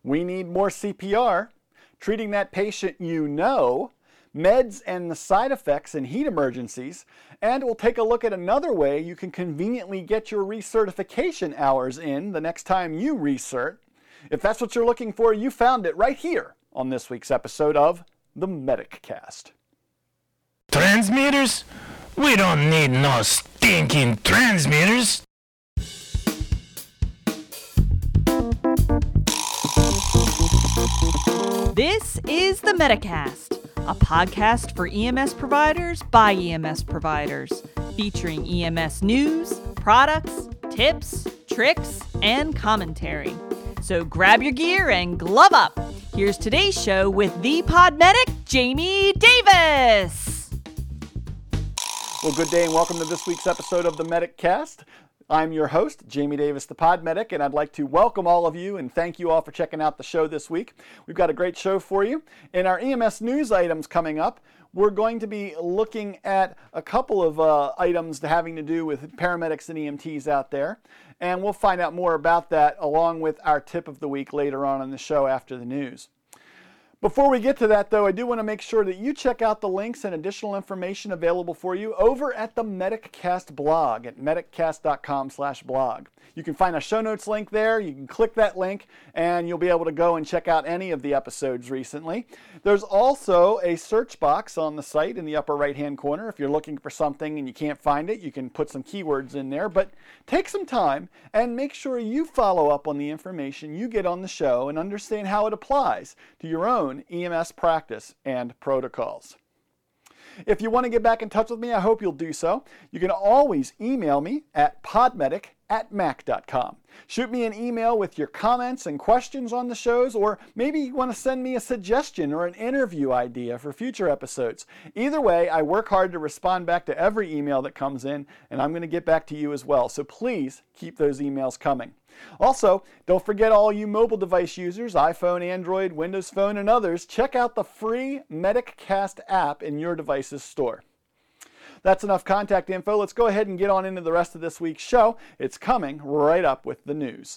We need more CPR, treating that patient you know, meds and the side effects in heat emergencies, and we'll take a look at another way you can conveniently get your recertification hours in the next time you recert. If that's what you're looking for, you found it right here on this week's episode of the MedicCast. Transmitters? We don't need no stinking transmitters. This is the MedicCast, a podcast for EMS providers by EMS providers, featuring EMS news, products, tips, tricks, and commentary. So grab your gear and glove up. Here's today's show with the pod medic, Jamie Davis. Well, good day and welcome to this week's episode of the MedicCast. I'm your host, Jamie Davis, the Pod Medic, and I'd like to welcome all of you and thank you all for checking out the show this week. We've got a great show for you. In our EMS news items coming up, we're going to be looking at a couple of items having to do with paramedics and EMTs out there, and we'll find out more about that along with our tip of the week later on in the show after the news. Before we get to that, though, I do want to make sure that you check out the links and additional information available for you over at the MedicCast blog at mediccast.com/blog. You can find a show notes link there. You can click that link, and you'll be able to go and check out any of the episodes recently. There's also a search box on the site in the upper right-hand corner. If you're looking for something and you can't find it, you can put some keywords in there. But take some time and make sure you follow up on the information you get on the show and understand how it applies to your own EMS practice and protocols. If you want to get back in touch with me, I hope you'll do so. You can always email me at podmedic@mac.com. Shoot me an email with your comments and questions on the shows, or maybe you want to send me a suggestion or an interview idea for future episodes. Either way, I work hard to respond back to every email that comes in, and I'm going to get back to you as well. So please keep those emails coming. Also, don't forget all you mobile device users, iPhone, Android, Windows Phone, and others, check out the free MedicCast app in your device's store. That's enough contact info. Let's go ahead and get on into the rest of this week's show. It's coming right up with the news.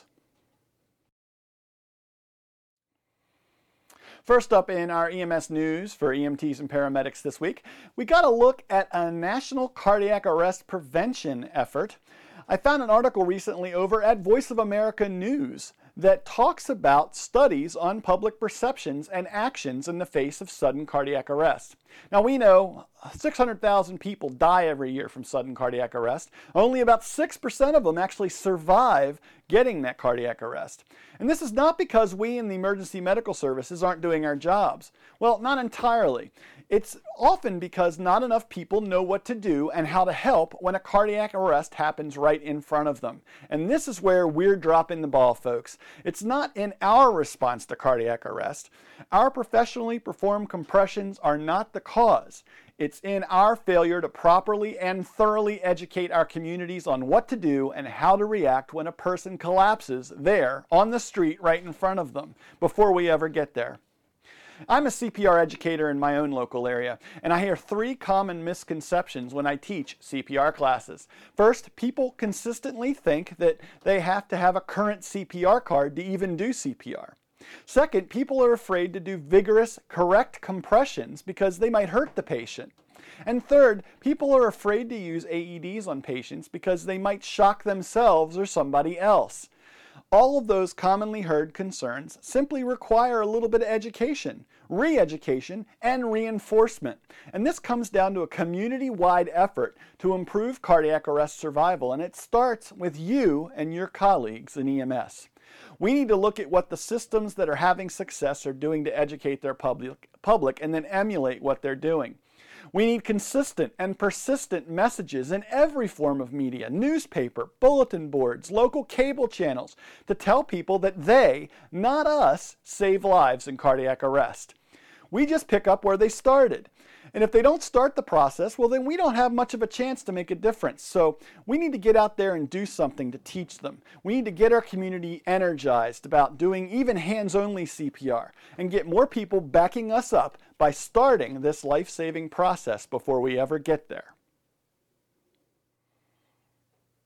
First up in our EMS news for EMTs and paramedics this week, we got a look at a national cardiac arrest prevention effort. I found an article recently over at Voice of America News that talks about studies on public perceptions and actions in the face of sudden cardiac arrest. Now we know 600,000 people die every year from sudden cardiac arrest. Only about 6% of them actually survive getting that cardiac arrest. And this is not because we in the emergency medical services aren't doing our jobs. Well, not entirely. It's often because not enough people know what to do and how to help when a cardiac arrest happens right in front of them. And this is where we're dropping the ball, folks. It's not in our response to cardiac arrest. Our professionally performed compressions are not the cause. It's in our failure to properly and thoroughly educate our communities on what to do and how to react when a person collapses there on the street right in front of them before we ever get there. I'm a CPR educator in my own local area, and I hear three common misconceptions when I teach CPR classes. First, people consistently think that they have to have a current CPR card to even do CPR. Second, people are afraid to do vigorous, correct compressions because they might hurt the patient. And third, people are afraid to use AEDs on patients because they might shock themselves or somebody else. All of those commonly heard concerns simply require a little bit of education, re-education, and reinforcement. And this comes down to a community-wide effort to improve cardiac arrest survival, and it starts with you and your colleagues in EMS. We need to look at what the systems that are having success are doing to educate their public and then emulate what they're doing. We need consistent and persistent messages in every form of media, newspaper, bulletin boards, local cable channels, to tell people that they, not us, save lives in cardiac arrest. We just pick up where they started. And if they don't start the process, well, then we don't have much of a chance to make a difference. So we need to get out there and do something to teach them. We need to get our community energized about doing even hands-only CPR and get more people backing us up by starting this life-saving process before we ever get there.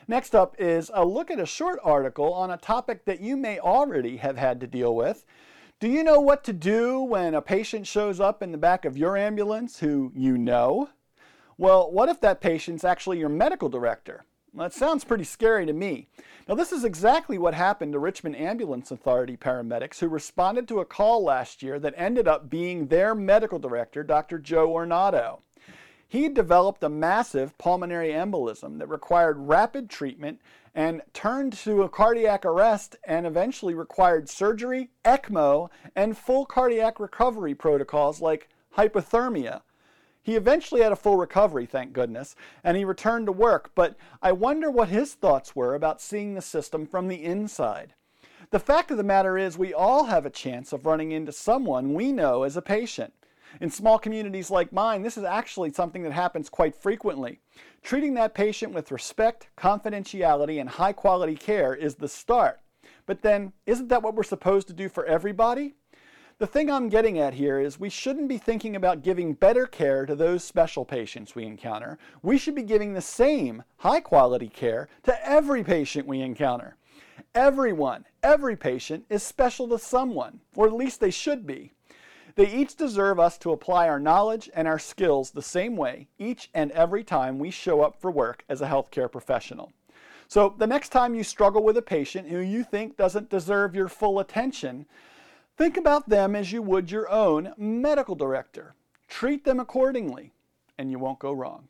Next up is a look at a short article on a topic that you may already have had to deal with. Do you know what to do when a patient shows up in the back of your ambulance who you know? Well, what if that patient's actually your medical director? Well, that sounds pretty scary to me. Now, this is exactly what happened to Richmond Ambulance Authority paramedics who responded to a call last year that ended up being their medical director, Dr. Joe Ornato. He developed a massive pulmonary embolism that required rapid treatment and turned to a cardiac arrest and eventually required surgery, ECMO, and full cardiac recovery protocols like hypothermia. He eventually had a full recovery, thank goodness, and he returned to work, but I wonder what his thoughts were about seeing the system from the inside. The fact of the matter is we all have a chance of running into someone we know as a patient. In small communities like mine, this is actually something that happens quite frequently. Treating that patient with respect, confidentiality, and high-quality care is the start. But then, isn't that what we're supposed to do for everybody? The thing I'm getting at here is we shouldn't be thinking about giving better care to those special patients we encounter. We should be giving the same high-quality care to every patient we encounter. Everyone, every patient is special to someone, or at least they should be. They each deserve us to apply our knowledge and our skills the same way each and every time we show up for work as a healthcare professional. So the next time you struggle with a patient who you think doesn't deserve your full attention, think about them as you would your own medical director. Treat them accordingly, and you won't go wrong.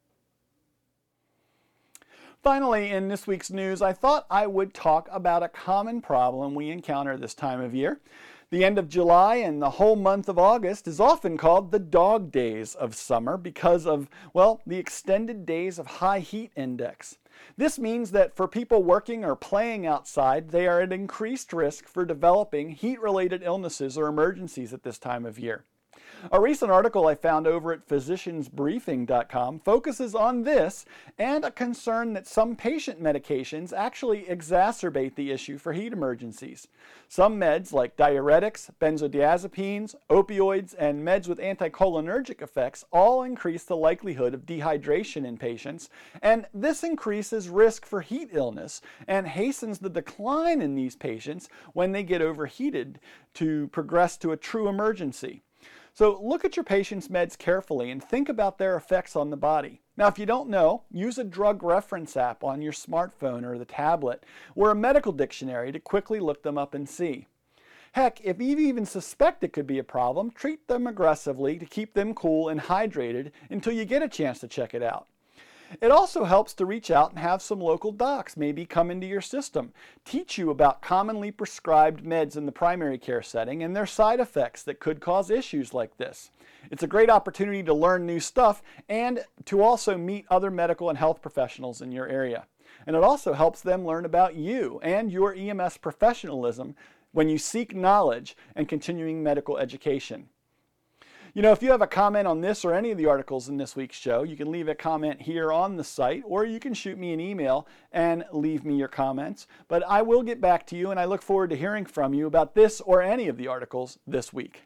Finally, in this week's news, I thought I would talk about a common problem we encounter this time of year. The end of July and the whole month of August is often called the dog days of summer because of, well, the extended days of high heat index. This means that for people working or playing outside, they are at increased risk for developing heat-related illnesses or emergencies at this time of year. A recent article I found over at physiciansbriefing.com focuses on this and a concern that some patient medications actually exacerbate the issue for heat emergencies. Some meds like diuretics, benzodiazepines, opioids, and meds with anticholinergic effects all increase the likelihood of dehydration in patients, and this increases risk for heat illness and hastens the decline in these patients when they get overheated to progress to a true emergency. So look at your patient's meds carefully and think about their effects on the body. Now, if you don't know, use a drug reference app on your smartphone or the tablet or a medical dictionary to quickly look them up and see. Heck, if you even suspect it could be a problem, treat them aggressively to keep them cool and hydrated until you get a chance to check it out. It also helps to reach out and have some local docs maybe come into your system, teach you about commonly prescribed meds in the primary care setting and their side effects that could cause issues like this. It's a great opportunity to learn new stuff and to also meet other medical and health professionals in your area. And it also helps them learn about you and your EMS professionalism when you seek knowledge and continuing medical education. You know, if you have a comment on this or any of the articles in this week's show, you can leave a comment here on the site, or you can shoot me an email and leave me your comments. But I will get back to you, and I look forward to hearing from you about this or any of the articles this week.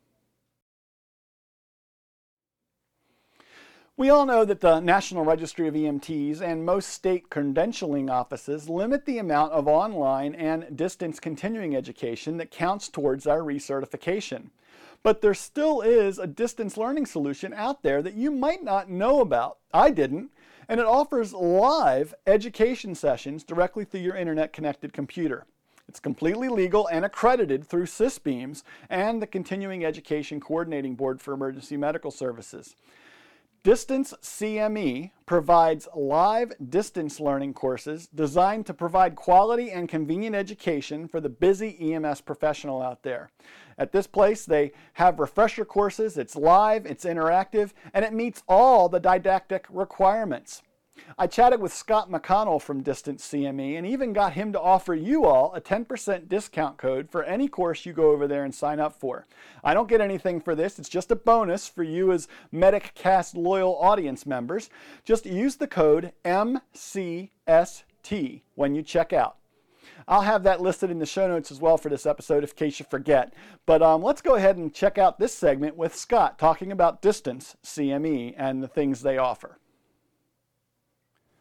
We all know that the National Registry of EMTs and most state credentialing offices limit the amount of online and distance continuing education that counts towards our recertification. But there still is a distance learning solution out there that you might not know about. I didn't. And it offers live education sessions directly through your internet-connected computer. It's completely legal and accredited through CISBEAMS and the Continuing Education Coordinating Board for Emergency Medical Services. Distance CME provides live distance learning courses designed to provide quality and convenient education for the busy EMS professional out there. At this place, they have refresher courses, it's live, it's interactive, and it meets all the didactic requirements. I chatted with Scott McConnell from Distance CME and even got him to offer you all a 10% discount code for any course you go over there and sign up for. I don't get anything for this, it's just a bonus for you as MedicCast loyal audience members. Just use the code MCST when you check out. I'll have that listed in the show notes as well for this episode in case you forget. But let's go ahead and check out this segment with Scott talking about Distance CME and the things they offer.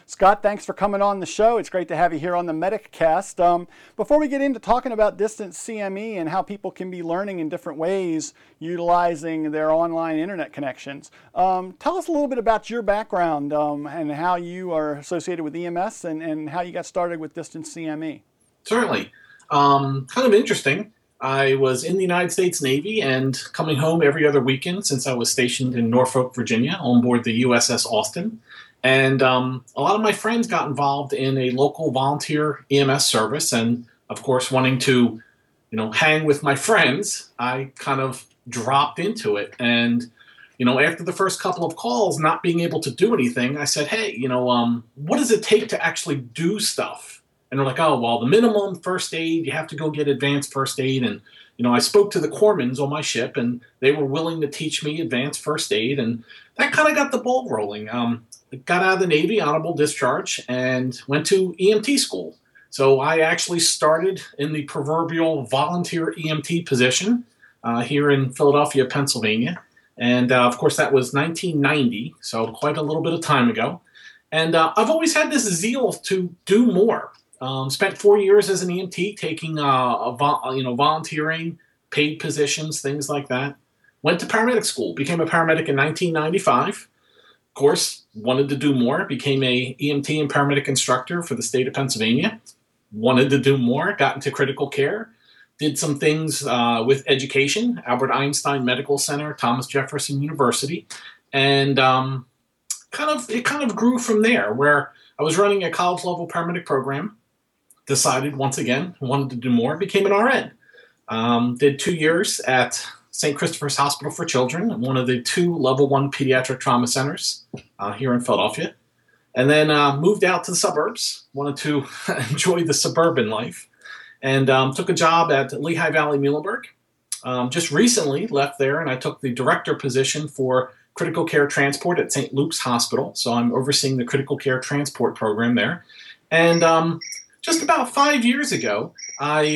Scott, thanks for coming on the show. It's great to have you here on the Medicast. Before we get into talking about distance CME and how people can be learning in different ways utilizing their online internet connections, tell us a little bit about your background and how you are associated with EMS and how you got started with distance CME. Certainly. Kind of interesting. I was in the United States Navy and coming home every other weekend since I was stationed in Norfolk, Virginia, on board the USS Austin. And a lot of my friends got involved in a local volunteer EMS service. And, of course, wanting to, hang with my friends, I kind of dropped into it. And, after the first couple of calls, not being able to do anything, I said, hey, what does it take to actually do stuff? And they're like, oh, well, the minimum first aid, you have to go get advanced first aid. And, I spoke to the corpsmen on my ship, and they were willing to teach me advanced first aid. And that kind of got the ball rolling. I got out of the Navy, honorable discharge, and went to EMT school. So I actually started in the proverbial volunteer EMT position here in Philadelphia, Pennsylvania. And, of course, that was 1990, so quite a little bit of time ago. And I've always had this zeal to do more. Spent 4 years as an EMT, taking volunteering, paid positions, things like that. Went to paramedic school, became a paramedic in 1995. Of course, wanted to do more, became a EMT and paramedic instructor for the state of Pennsylvania. Wanted to do more, got into critical care, did some things with education, Albert Einstein Medical Center, Thomas Jefferson University, and it kind of grew from there, where I was running a college-level paramedic program. Decided once again, wanted to do more, became an RN. Did 2 years at St. Christopher's Hospital for Children, one of the 2 level 1 pediatric trauma centers here in Philadelphia. And then moved out to the suburbs, wanted to enjoy the suburban life, and took a job at Lehigh Valley Muhlenberg. Just recently left there, and I took the director position for critical care transport at St. Luke's Hospital. So I'm overseeing the critical care transport program there. And just about 5 years ago, I,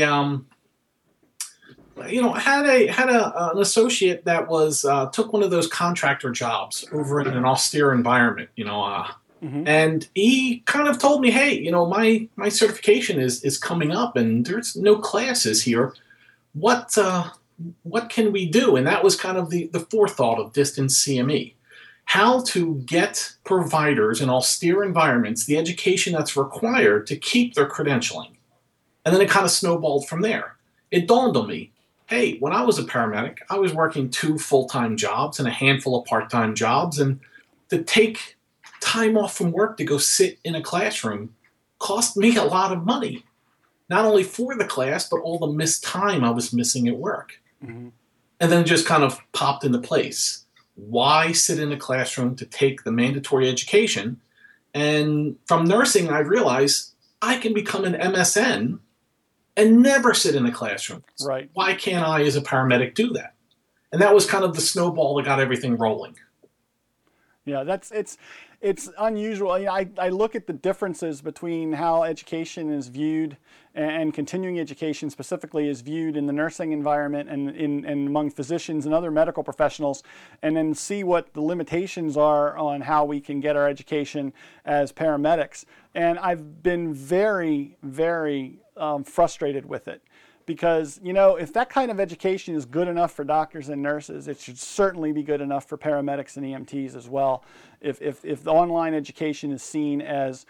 had an associate that was took one of those contractor jobs over in an austere environment, and he kind of told me, hey, my certification is coming up, and there's no classes here. What can we do? And that was kind of the forethought of distance CME. How to get providers in austere environments the education that's required to keep their credentialing. And then it kind of snowballed from there. It dawned on me, hey, when I was a paramedic, I was working 2 full-time jobs and a handful of part-time jobs, and to take time off from work to go sit in a classroom cost me a lot of money, not only for the class, but all the missed time I was missing at work. Mm-hmm. And then it just kind of popped into place. Why sit in a classroom to take the mandatory education? And from nursing, I realized I can become an MSN and never sit in a classroom. Right. Why can't I, as a paramedic, do that? And that was kind of the snowball that got everything rolling. Yeah, it's unusual. I look at the differences between how education is viewed and continuing education specifically is viewed in the nursing environment and among physicians and other medical professionals, and then see what the limitations are on how we can get our education as paramedics. And I've been very, very frustrated with it. Because, if that kind of education is good enough for doctors and nurses, it should certainly be good enough for paramedics and EMTs as well. If the online education is seen as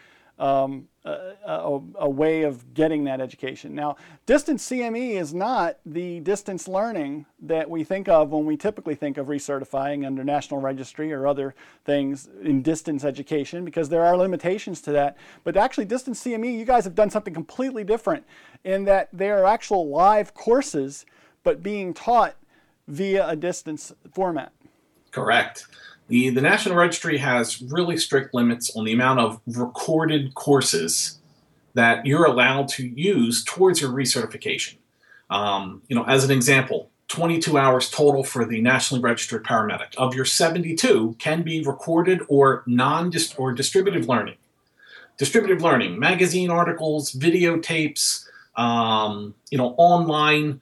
a way of getting that education. Now, distance CME is not the distance learning that we think of when we typically think of recertifying under National Registry or other things in distance education, because there are limitations to that. But actually, distance CME, you guys have done something completely different in that there are actual live courses, but being taught via a distance format. Correct. The National Registry has really strict limits on the amount of recorded courses that you're allowed to use towards your recertification. As an example, 22 hours total for the Nationally Registered Paramedic. Of your 72 can be recorded or distributive learning. Distributive learning, magazine articles, videotapes, online,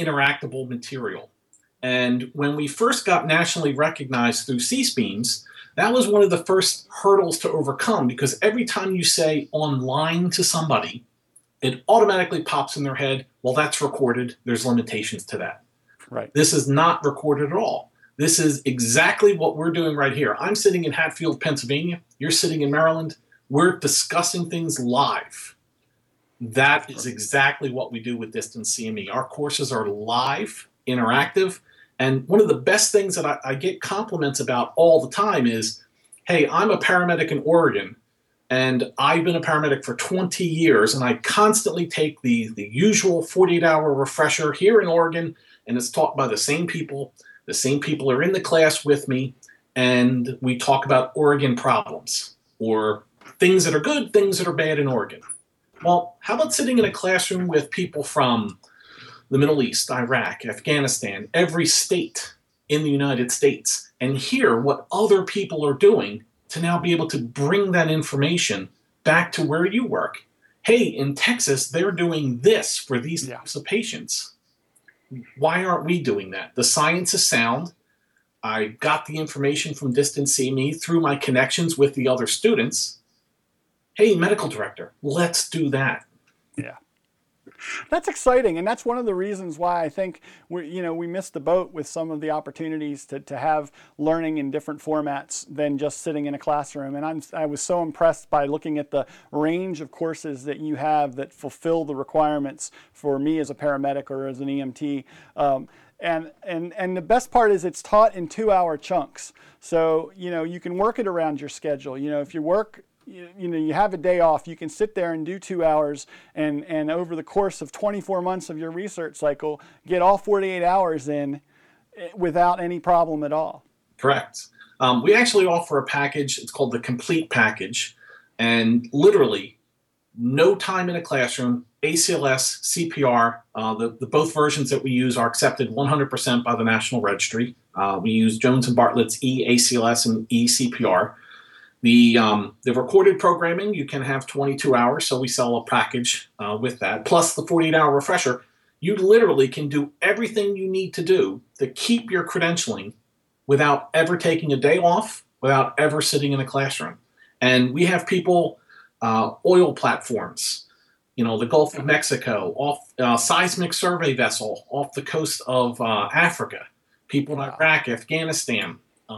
non-interactable material. And when we first got nationally recognized through CSPEANS, That was one of the first hurdles to overcome, because every time you say online to somebody, it automatically pops in their head, well, that's recorded. There's limitations to that. Right. This is not recorded at all. This is exactly what we're doing right here. I'm sitting in Hatfield, Pennsylvania. You're sitting in Maryland. We're discussing things live. That is exactly what we do with Distance CME. Our courses are live, interactive, and one of the best things that I get compliments about all the time is, hey, I'm a paramedic in Oregon, and I've been a paramedic for 20 years, and I constantly take the usual 48-hour refresher here in Oregon, and it's taught by the same people. The same people are in the class with me, and we talk about Oregon problems, or things that are good, things that are bad in Oregon. Well, how about sitting in a classroom with people from the Middle East, Iraq, Afghanistan, every state in the United States, and hear what other people are doing to now be able to bring that information back to where you work. Hey, in Texas, they're doing this for these types of patients. Why aren't we doing that? The science is sound. I got the information from Distance CME through my connections with the other students. Hey, medical director, let's do that. Yeah. That's exciting, and that's one of the reasons why I think we missed the boat with some of the opportunities to have learning in different formats than just sitting in a classroom. And I was so impressed by looking at the range of courses that you have that fulfill the requirements for me as a paramedic or as an EMT. And the best part is it's taught in 2-hour chunks. So, you can work it around your schedule. If you work, you have a day off, you can sit there and do 2 hours, and over the course of 24 months of your research cycle, get all 48 hours in without any problem at all. Correct. We actually offer a package. It's called the Complete Package. And literally, no time in a classroom, ACLS, CPR, the both versions that we use are accepted 100% by the National Registry. We use Jones & Bartlett's eACLS and eCPR. The recorded programming, you can have 22 hours, so we sell a package with that, plus the 48-hour refresher. You literally can do everything you need to do to keep your credentialing without ever taking a day off, without ever sitting in a classroom. And we have people, oil platforms, the Gulf of Mexico, off seismic survey vessel off the coast of Africa, people in Iraq, Afghanistan,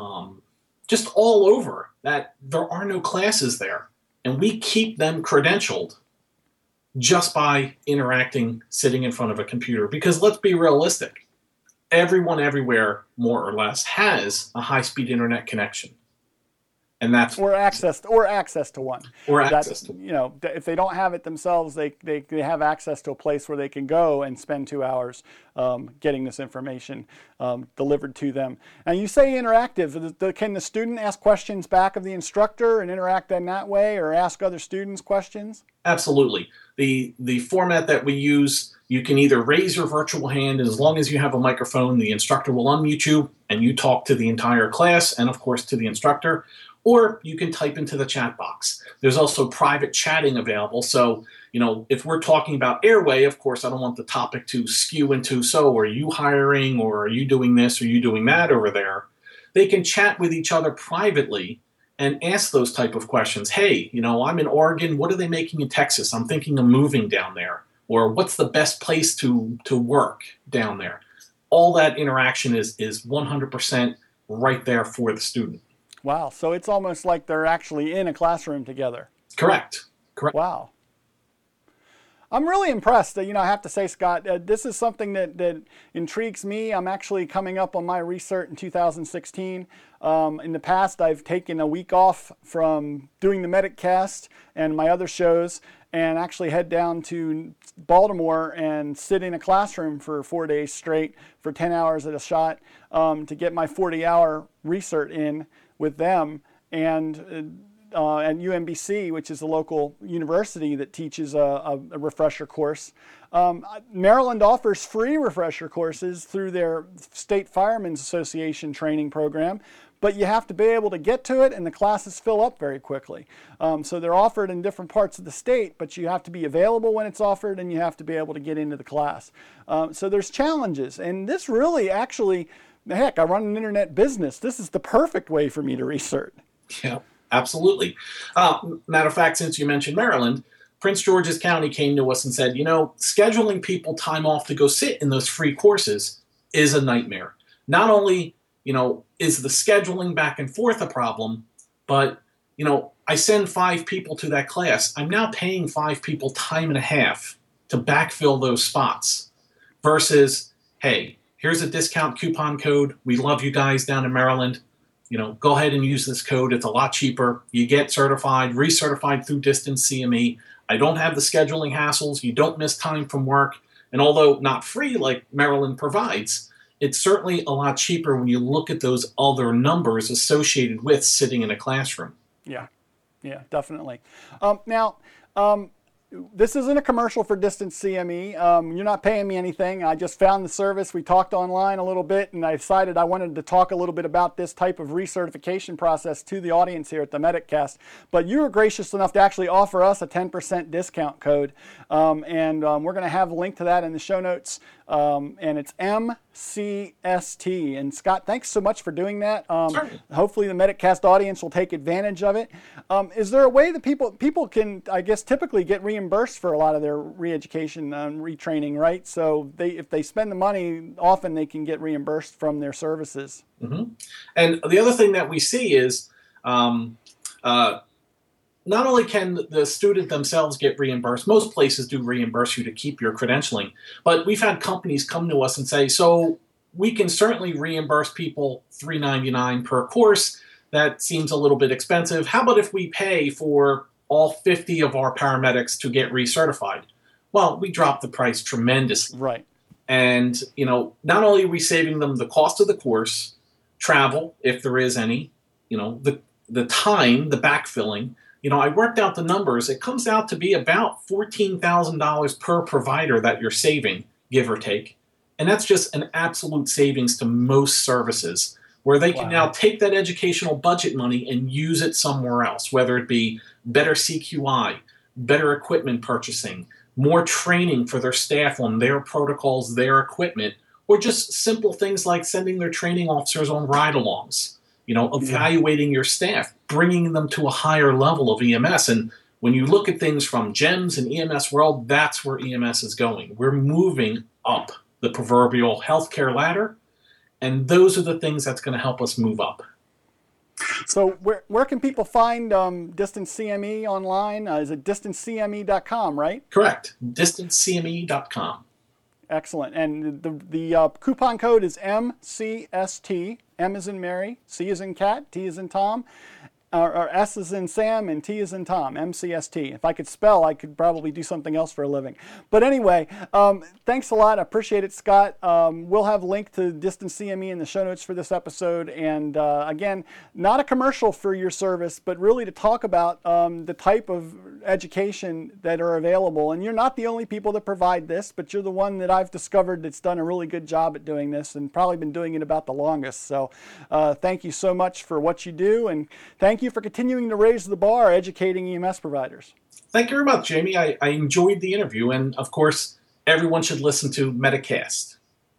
just all over, that there are no classes there. And we keep them credentialed just by interacting, sitting in front of a computer. Because let's be realistic, everyone everywhere, more or less, has a high-speed internet connection. And that's or access to one. Or access to one. If they don't have it themselves, they have access to a place where they can go and spend 2 hours getting this information delivered to them. And you say interactive. Can the student ask questions back of the instructor and interact in that way, or ask other students questions? Absolutely. The format that we use, you can either raise your virtual hand, and as long as you have a microphone, the instructor will unmute you, and you talk to the entire class and, of course, to the instructor. Or you can type into the chat box. There's also private chatting available. So, if we're talking about airway, of course, I don't want the topic to skew into, so are you hiring, or are you doing this, or are you doing that over there? They can chat with each other privately and ask those type of questions. Hey, I'm in Oregon. What are they making in Texas? I'm thinking of moving down there. Or what's the best place to work down there? All that interaction is 100% right there for the student. Wow. So it's almost like they're actually in a classroom together. Correct. Wow. I'm really impressed. I have to say, Scott, this is something that intrigues me. I'm actually coming up on my recert in 2016. In the past, I've taken a week off from doing the MedicCast and my other shows and actually head down to Baltimore and sit in a classroom for 4 days straight for 10 hours at a shot to get my 40-hour recert in with them, and UMBC, which is a local university that teaches a refresher course. Maryland offers free refresher courses through their State Firemen's Association training program, but you have to be able to get to it, and the classes fill up very quickly. So they're offered in different parts of the state, but you have to be available when it's offered, and you have to be able to get into the class. So there's challenges, and this really actually, heck, I run an internet business. This is the perfect way for me to research. Yeah, absolutely. Matter of fact, since you mentioned Maryland, Prince George's County came to us and said, scheduling people time off to go sit in those free courses is a nightmare. Not only, is the scheduling back and forth a problem, but, I send 5 people to that class. I'm now paying 5 people time and a half to backfill those spots versus, hey, here's a discount coupon code. We love you guys down in Maryland. Go ahead and use this code. It's a lot cheaper. You get certified, recertified through Distance CME. I don't have the scheduling hassles. You don't miss time from work. And although not free like Maryland provides, it's certainly a lot cheaper when you look at those other numbers associated with sitting in a classroom. Yeah, definitely. Now, this isn't a commercial for Distance CME. You're not paying me anything. I just found the service. We talked online a little bit, and I decided I wanted to talk a little bit about this type of recertification process to the audience here at the Mediccast. But you were gracious enough to actually offer us a 10% discount code, and we're going to have a link to that in the show notes. And it's MCST. And Scott, thanks so much for doing that. Hopefully the Mediccast audience will take advantage of it. Is there a way that people can, I guess, typically get reimbursed for a lot of their re-education and retraining, right? So if they spend the money, often they can get reimbursed from their services. Mm-hmm. And the other thing that we see is not only can the student themselves get reimbursed, most places do reimburse you to keep your credentialing, but we've had companies come to us and say, so we can certainly reimburse people $3.99 per course. That seems a little bit expensive. How about if we pay for all 50 of our paramedics to get recertified? Well, we drop the price tremendously. Right. And, not only are we saving them the cost of the course, travel, if there is any, the time, the backfilling. I worked out the numbers. It comes out to be about $14,000 per provider that you're saving, give or take. And that's just an absolute savings to most services, where they can now take that educational budget money and use it somewhere else, whether it be better CQI, better equipment purchasing, more training for their staff on their protocols, their equipment, or just simple things like sending their training officers on ride-alongs. Evaluating your staff, bringing them to a higher level of EMS. And when you look at things from GEMS and EMS world, that's where EMS is going. We're moving up the proverbial healthcare ladder, and those are the things that's going to help us move up. So where can people find Distance CME online? Is it distancecme.com, right? Correct. distancecme.com. Excellent. And the coupon code is MCST. M is in Mary, C is in cat, T is in Tom, or S is in Sam, and T is in Tom, MCST. If I could spell, I could probably do something else for a living. But anyway, thanks a lot. I appreciate it, Scott. We'll have a link to Distance CME in the show notes for this episode. And again, not a commercial for your service, but really to talk about the type of education that are available. And you're not the only people that provide this, but you're the one that I've discovered that's done a really good job at doing this and probably been doing it about the longest. So thank you so much for what you do, and thank you for continuing to raise the bar educating EMS providers. Thank you very much, Jamie. I enjoyed the interview, and of course, everyone should listen to Mediccast.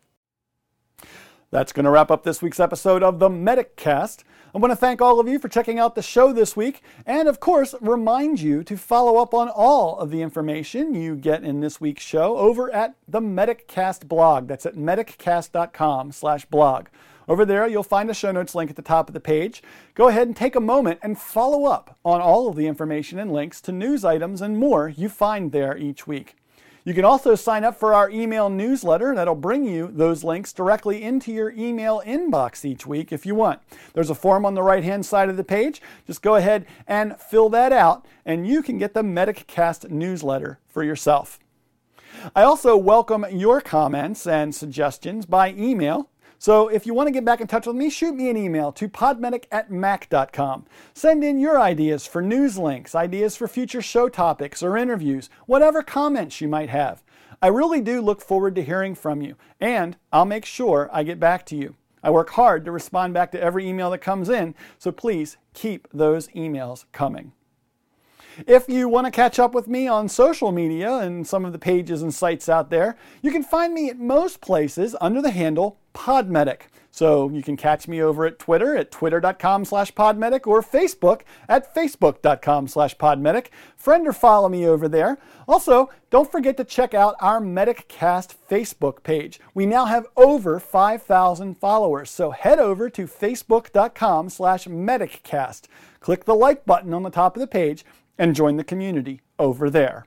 That's going to wrap up this week's episode of the Mediccast. I want to thank all of you for checking out the show this week, and of course, remind you to follow up on all of the information you get in this week's show over at the Mediccast blog. That's at mediccast.com/blog. Over there, you'll find a show notes link at the top of the page. Go ahead and take a moment and follow up on all of the information and links to news items and more you find there each week. You can also sign up for our email newsletter that'll bring you those links directly into your email inbox each week if you want. There's a form on the right-hand side of the page. Just go ahead and fill that out, and you can get the Mediccast newsletter for yourself. I also welcome your comments and suggestions by email. So if you want to get back in touch with me, shoot me an email to podmedic@mac.com. Send in your ideas for news links, ideas for future show topics or interviews, whatever comments you might have. I really do look forward to hearing from you, and I'll make sure I get back to you. I work hard to respond back to every email that comes in, so please keep those emails coming. If you want to catch up with me on social media and some of the pages and sites out there, you can find me at most places under the handle Podmedic. So you can catch me over at Twitter at twitter.com/podmedic or Facebook at facebook.com/podmedic. Friend or follow me over there. Also, don't forget to check out our MedicCast Facebook page. We now have over 5,000 followers, so head over to facebook.com/MedicCast. Click the like button on the top of the page and join the community over there.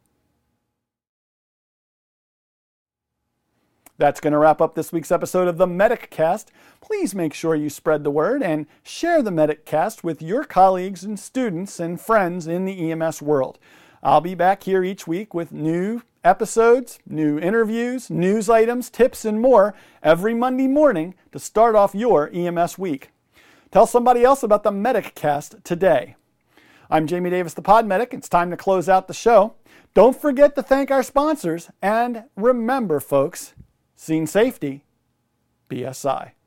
That's going to wrap up this week's episode of the MedicCast. Please make sure you spread the word and share the MedicCast with your colleagues and students and friends in the EMS world. I'll be back here each week with new episodes, new interviews, news items, tips, and more every Monday morning to start off your EMS week. Tell somebody else about the MedicCast today. I'm Jamie Davis, the Pod Medic. It's time to close out the show. Don't forget to thank our sponsors, and remember, folks, scene safety, BSI.